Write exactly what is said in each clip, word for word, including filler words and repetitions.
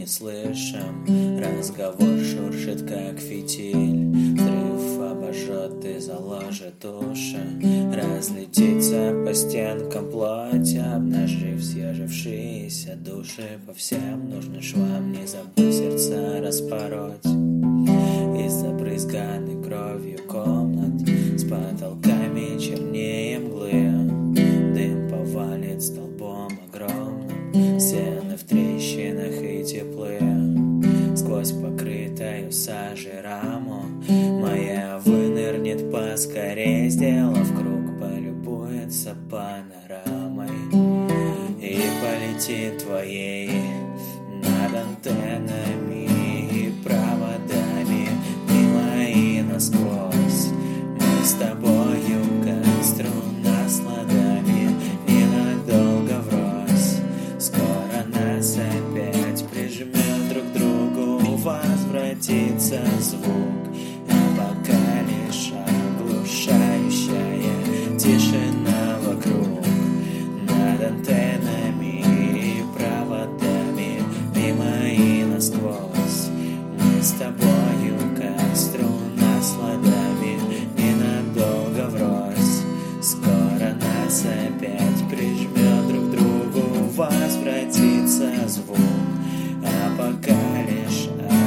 не слышим. Разговор шуршит, как фитиль. Взрыв обожжет и заложит уши. Разлетится по стенкам плоть, обнажив съежившиеся души. По всем нужным швам не забыть сердца распороть. Из забрызганной кровью комнат с потолками чернее мглы. Дым повалит столбом огромным, стены в трещинах и теплые. Сквозь покрытую сажей раму моя вынырнет поскорей, сделав круг, полюбуется панорамой и полетит твоей над антеннами и проводами мимо и насквозь. Мы с тобою, как струна с ладами, ненадолго врозь. Скоро нас опять прижмет друг к другу, возвратится звук, а пока лишь оглушающая тишина вокруг. Над антеннами и проводами мимо и насквозь. Мы с тобою, как струна с ладами, ненадолго врозь. Скоро нас опять прижмет друг к другу, возвратится звук, а пока лишь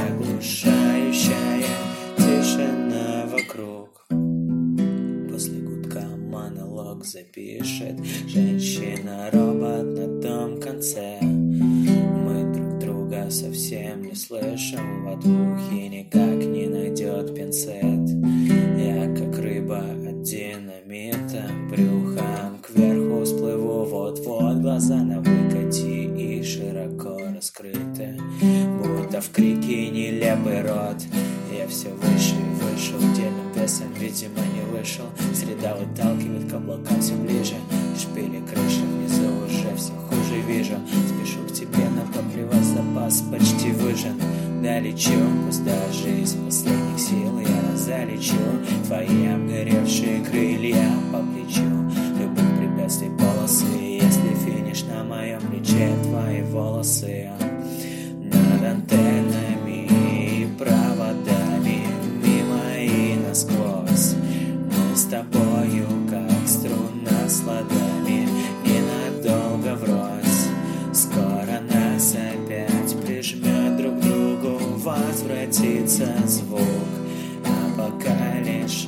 оглушающая тишина вокруг. После гудка монолог запишет женщина-робот на том конце. Мы друг друга совсем не слышим, в ухе никак не найдет пинцет. Я, как рыба от динамита, брюхом кверху всплыву вот-вот. Глаза на выкате и широко раскрыты, будто в крике нелепый рот. Я все выше и выше, удельным весом, видимо, не вышел. Среда выталкивает к облакам все ближе. Шпили крыши внизу уже все хуже вижу. Спешу к тебе, но поплевать запас почти выжен. Долечу, пусть даже из последних сил я разлечу твои обгоревшие крылья по плечу. Любых препятствий полосы, если финиш на моем плече, твои волосы. Над антеннами и проводами мимо и насквозь. Мы с тобою, как струна с ладами, ненадолго врозь. Скоро нас опять прижмет друг к другу, возвратится звук, а пока лишь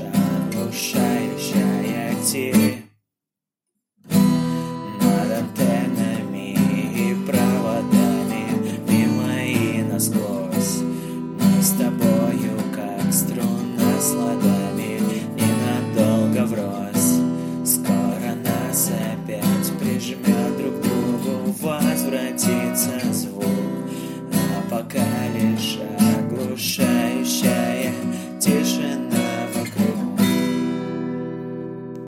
оглушающая тень. Над антеннами и проводами мимо и насквозь. Мы с тобою, как струна с ладами, ненадолго врозь. Скоро нас опять прижмет друг к другу, возвратится